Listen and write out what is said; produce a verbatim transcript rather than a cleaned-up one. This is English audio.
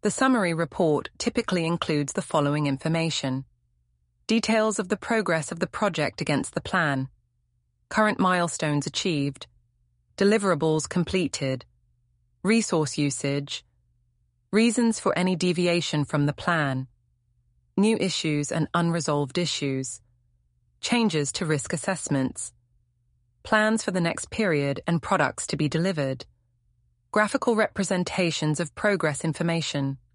The summary report typically includes the following information: details of the progress of the project against the plan, current milestones achieved, deliverables completed, resource usage, reasons for any deviation from the plan, new issues and unresolved issues, changes to risk assessments, plans for the next period and products to be delivered, graphical representations of progress information.